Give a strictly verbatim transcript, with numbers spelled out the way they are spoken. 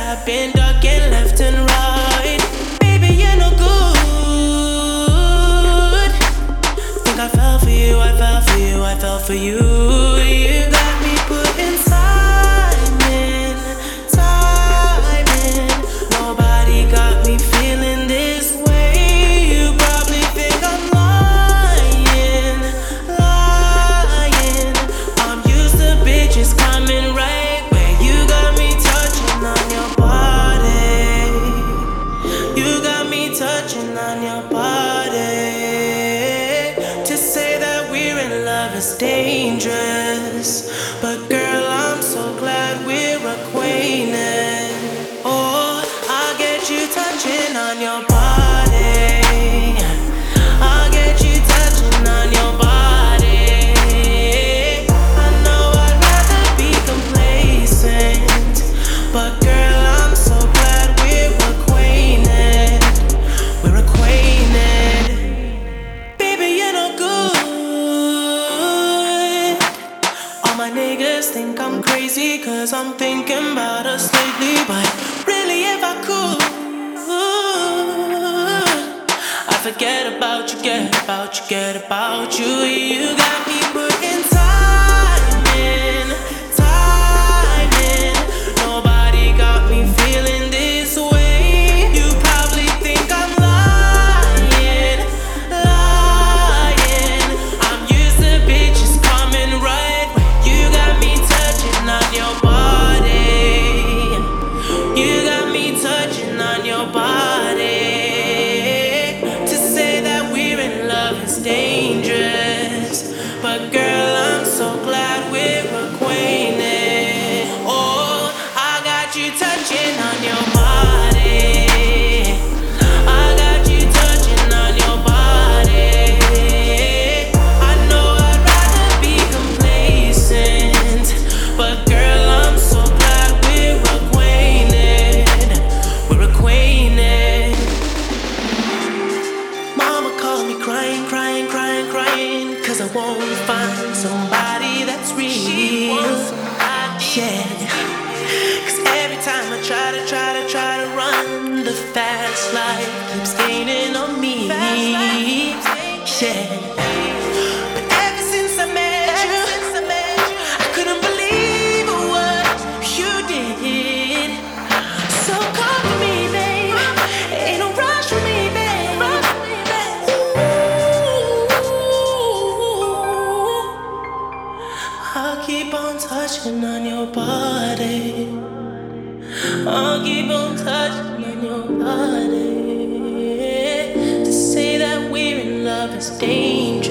I've been ducking left and right. Baby, you're no good. Think I fell for you, I fell for you, I fell for you. You got me putting time in, time in. Nobody got me feeling this way. You probably think I'm lying, lying. I'm used to bitches coming right where you got me touching on your body. You got me touching on your body. To say that we're in love is dangerous, but girl, I'm so glad we're acquainted. Oh, I'll get you touching on your body. I'll get you touching on your body. I know I'd rather be complacent, but girl, I'm so glad we're acquainted. We're acquainted. Baby, you're no good. All my niggas think I'm crazy, cause I'm thinking about us lately. But really, if I could, I forget about you, get about you, get about you. You got me putting time in, time in. Nobody got me feeling this way. You probably think I'm lying, lying. I'm used to bitches coming right where you got me touching on your body. You got me touching on your body. To say that we're in love is dangerous, but girl, I'm so glad we're acquainted. Oh, I got you touching on your body. I got you touching on your body. I know I'd rather be complacent, but girl, I'm so glad we're acquainted. We're acquainted. Mama called me crying, crying, crying, crying, cause I won't find somebody that's real. Yeah. Cause every time I try to, try to, try to run, the fast life keeps gaining on me. Yeah. But ever since I met you, I couldn't believe what you did. So come for me, babe. Ain't no rush for me, babe. Ooh, I'll keep on touching on your body. I'll keep on touching on your body. To say that we're in love is dangerous.